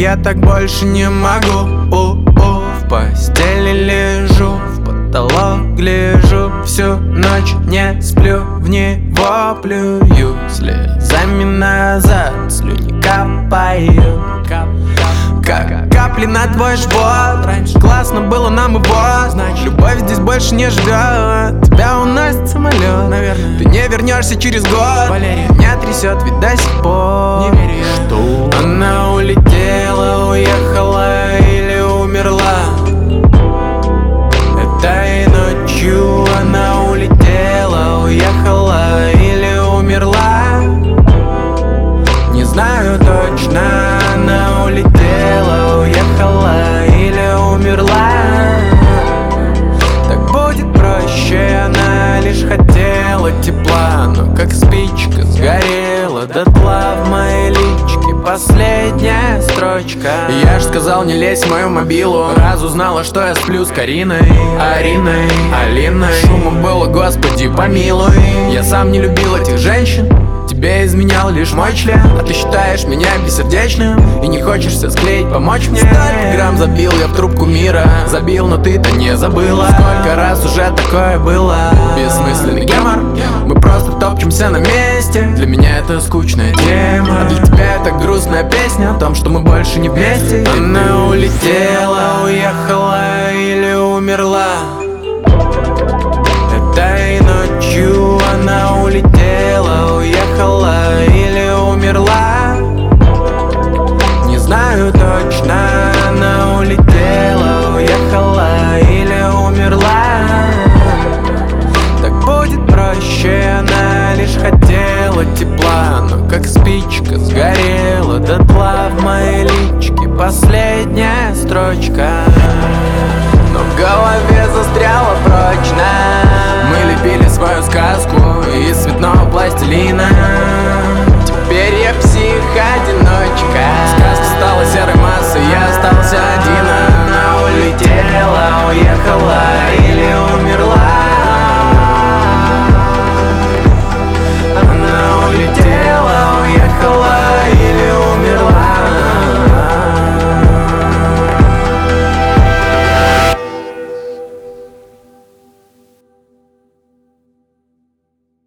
я так больше не могу. В постели лежу, в потолок гляжу, всю ночь не сплю, в него плюю, слезами назад слюни капаю. Как капли на твой живот. Раньше классно было нам его, значит, любовь здесь больше не живет. Тебя уносит самолет, наверное. Ты не вернешься через год. Валерия меня трясет, ведь до сих пор не верю я, что она улетела, уехала или умерла. Этой ночью она улетела, уехала или умерла. Не знаю точно, она улетела, уехала или умерла. Так будет проще, она лишь хотела тепла, но как спичка сгорела дотла в моей личке последняя строчка. Я ж сказал, не лезь в мою мобилу, раз узнала, что я сплю с Кариной, Ариной, Алиной. Шума было, господи помилуй. Я сам не любил этих женщин, тебе изменял лишь мой член. А ты считаешь меня бессердечным и не хочешься склеить, помочь мне. Столько грамм забил я в трубку мира, забил, но ты-то не забыла. Сколько раз уже такое было. Бессмысленный гемор, мы просто топчемся на месте. Для меня это скучная тема, а для тебя это грустная песня о том, что мы больше не вместе. Она улетела, уехала или умерла. Этой ночью она улетела, уехала или умерла. Не знаю точно, она улетела, уехала или умерла. Так будет проще, она лишь хотела тепла, но как спичка сгорела дотла в моей личке последняя строчка. Но в голове застряла прочно. Мы лепили свою сказку из цветного пластилина. Теперь я псих-одиночка.